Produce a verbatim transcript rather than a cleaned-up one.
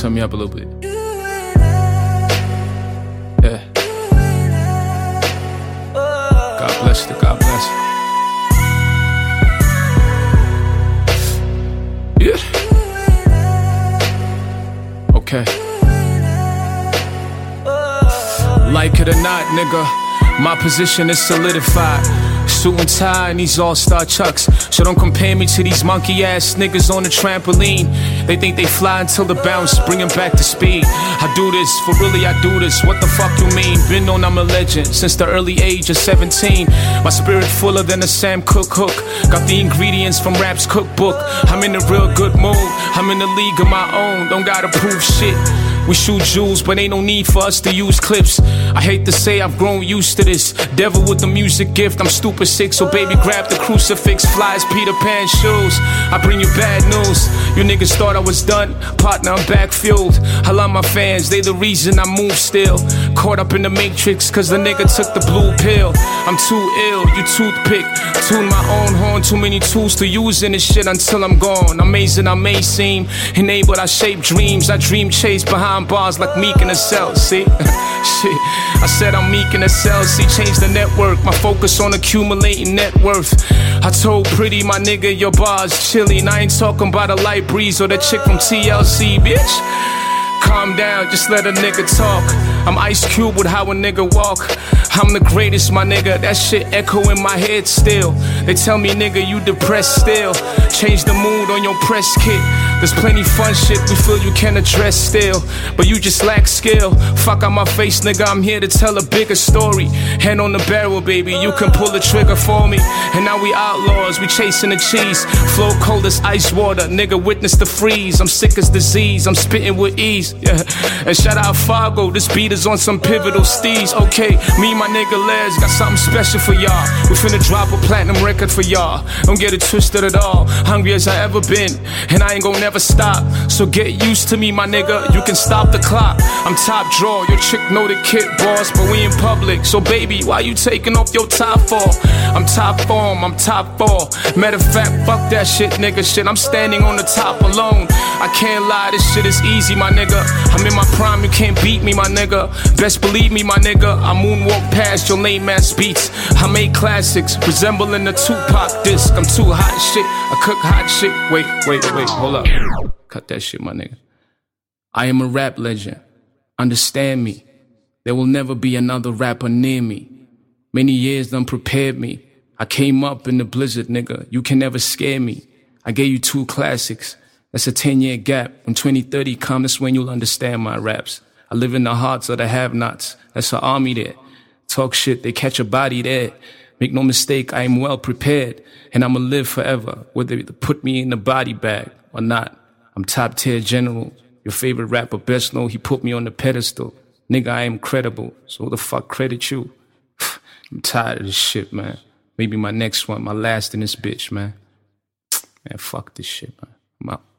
turn me up a little bit. Yeah. God bless you, God bless you. Yeah. Okay. Like it or not, nigga, my position is solidified. Suit and tie and these all-star chucks. So don't compare me to these monkey-ass niggas on the trampoline. They think they fly until the bounce, bring them back to speed. I do this, for really I do this, what the fuck you mean? Been known I'm a legend since the early age of seventeen. My spirit fuller than a Sam Cooke hook. Got the ingredients from rap's cookbook. I'm in a real good mood, I'm in a league of my own. Don't gotta prove shit. We shoot jewels, but ain't no need for us to use clips. I hate to say I've grown used to this. Devil with the music gift, I'm stupid sick. So baby, grab the crucifix, fly as Peter Pan shoes. I bring you bad news. You niggas thought I was done, partner, I'm back fueled. I love my fans, they the reason I move still. Caught up in the matrix, cause the nigga took the blue pill. I'm too ill, you toothpick. Tune my own horn, too many tools to use in this shit until I'm gone. Amazing I may seem, enabled I shape dreams. I dream chase behind bars like Meek in a cell, see? Shit, I said I'm Meek in a cell, see? Change the network, my focus on accumulating net worth. I told Pretty, my nigga, your bar's chillin'. I ain't talking about a light breeze or the chick from T L C, bitch. Calm down, just let a nigga talk. I'm Ice Cube with how a nigga walk. I'm the greatest, my nigga, that shit echo in my head still. They tell me, nigga, you depressed still. Change the mood on your press kit. There's plenty fun shit we feel you can address still, but you just lack skill. Fuck out my face, nigga, I'm here to tell a bigger story. Hand on the barrel, baby, you can pull the trigger for me. And now we outlaws, we chasing the cheese. Flow cold as ice water, nigga, witness the freeze. I'm sick as disease, I'm spitting with ease, yeah. And shout out Fargo, this beat is on some pivotal steez. Okay, me and my nigga Les got something special for y'all. We finna drop a platinum record for y'all. Don't get it twisted at all. Hungry as I ever been, and I ain't gon' never stop. So get used to me, my nigga, you can stop the clock. I'm top drawer, your chick know the kid boss, but we in public. So baby, why you taking off your top for? I'm top form, I'm top four. Matter of fact, fuck that shit, nigga, shit, I'm standing on the top alone. I can't lie, this shit is easy, my nigga. I'm in my prime, you can't beat me, my nigga. Best believe me, my nigga, I moonwalk past your lame ass beats. I make classics, resembling the Tupac disc. I'm too hot shit, I cook hot shit. Wait, wait, wait, hold up. Cut that shit, my nigga. I am a rap legend, understand me. There will never be another rapper near me. Many years done prepared me. I came up in the blizzard, nigga, you can never scare me. I gave you two classics, that's a ten year gap. When twenty thirty come, that's when you'll understand my raps. I live in the hearts of the have-nots, that's an army there. Talk shit, they catch a body there. Make no mistake, I am well prepared, and I'ma live forever, whether they put me in the body bag or not. I'm top tier general, your favorite rapper best know he put me on the pedestal. Nigga, I am credible, so who the fuck credit you? I'm tired of this shit, man. Maybe my next one, my last in this bitch, man. Man, fuck this shit, man. I'm out.